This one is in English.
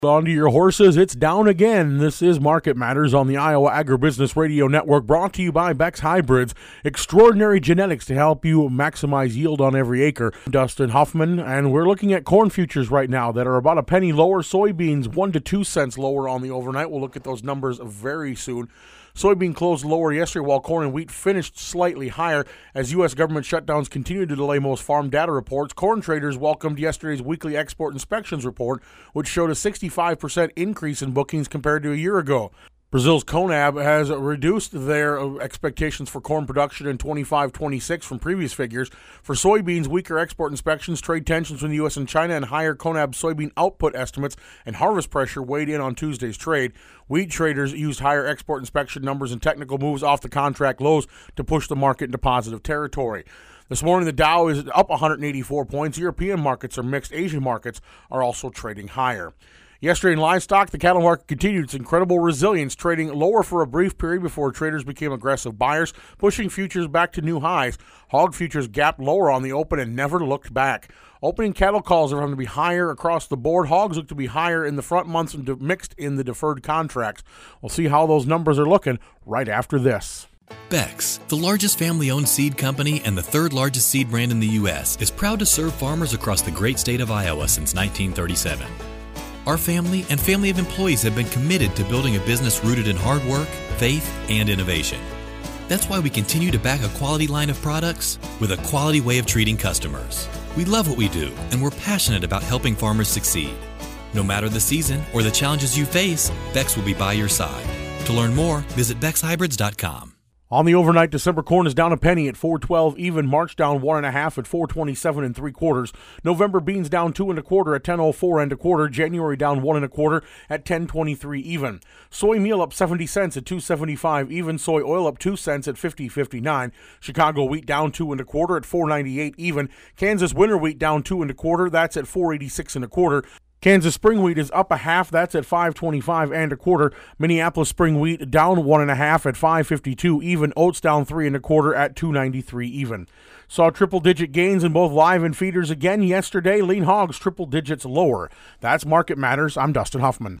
On to your horses, it's down again. This is Market Matters on the Iowa Agribusiness Radio Network, brought to you by Beck's Hybrids, extraordinary genetics to help you maximize yield on every acre. I'm Dustin Huffman, and we're looking at corn futures right now that are about a penny lower. Soybeans 1 to 2 cents lower on the overnight. We'll look at those numbers very soon. Soybean closed lower yesterday while corn and wheat finished slightly higher as U.S. government shutdowns continue to delay most farm data reports. Corn traders welcomed yesterday's weekly export inspections report, which showed a 65% increase in bookings compared to a year ago. Brazil's CONAB has reduced their expectations for corn production in 25-26 from previous figures. For soybeans, weaker export inspections, trade tensions between the U.S. and China, and higher CONAB soybean output estimates and harvest pressure weighed in on Tuesday's trade. Wheat traders used higher export inspection numbers and technical moves off the contract lows to push the market into positive territory. This morning, the Dow is up 184 points. European markets are mixed. Asian markets are also trading higher. Yesterday in livestock, the cattle market continued its incredible resilience, trading lower for a brief period before traders became aggressive buyers, pushing futures back to new highs. Hog futures gapped lower on the open and never looked back. Opening cattle calls are going to be higher across the board. Hogs look to be higher in the front months and mixed in the deferred contracts. We'll see how those numbers are looking right after this. Beck's, the largest family-owned seed company and the third largest seed brand in the U.S., is proud to serve farmers across the great state of Iowa since 1937. Our family and family of employees have been committed to building a business rooted in hard work, faith, and innovation. That's why we continue to back a quality line of products with a quality way of treating customers. We love what we do, and we're passionate about helping farmers succeed. No matter the season or the challenges you face, Beck's will be by your side. To learn more, visit BecksHybrids.com. On the overnight, December corn is down a penny at $4.12 even. March down 1.5 at $4.27 3/4. November beans down 2 1/4 at $10.04 1/4. January down 1 1/4 at $10.23 even. Soy meal up 70 cents at $2.75 even. Soy oil up 2 cents at $50.59. Chicago wheat down 2 1/4 at $4.98 even. Kansas winter wheat down 2 1/4. That's at $4.86 1/4. Kansas spring wheat is up a half. That's at $5.25 1/4. Minneapolis spring wheat down 1.5 at $5.52 even. Oats down 3 1/4 at $2.93 even. Saw triple-digit gains in both live and feeders again yesterday. Lean hogs triple digits lower. That's Market Matters. I'm Dustin Huffman.